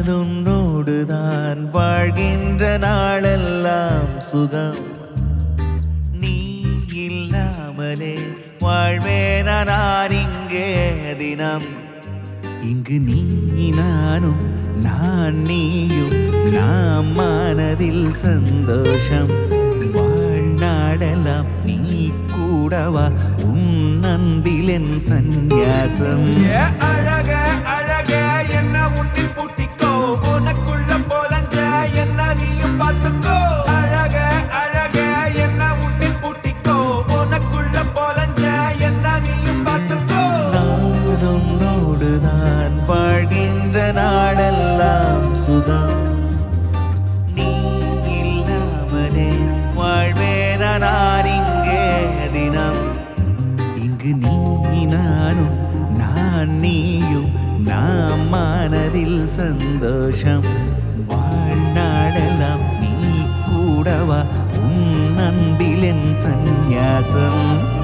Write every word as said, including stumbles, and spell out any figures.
நான் உன்னோடுதான் வாழ்கின்ற நாளெல்லாம் சுகம். நீ இல்லாமலே வாழ்வேன நான் இங்கே தினம். இங்கு நீ நானும் நான் நீயும் நாம் மனதில் சந்தோஷம். வாழ்நாடெல்லாம் நீ கூடவா உன் அன்பில் என் சந்நியாசம். அழக அழக என்ன உன்னில் பூட்டிக்கோ, உனக்குள்ள போலஞ்ச என்ன நீயும் பார்த்துக்கோ. அழக அழக என்ன உன்னில் பூட்டிக்கோ, உனக்குள்ள போலஞ்ச என்ன நீயும் பார்த்துக்கோ. நான் உன்னோடுதான் வாழ்கின்ற நாளெல்லாம் சுகம். நீ இல்லாமலே வாழ்வேன நான் இங்கே தினம். இங்கு நீ நானும் நான் நீயும் நாம் மனதில் சந்தோஷம். வாழ்நாடெல்லாம் நீ கூடவா உன் அன்பில் என் சந்நியாசம்.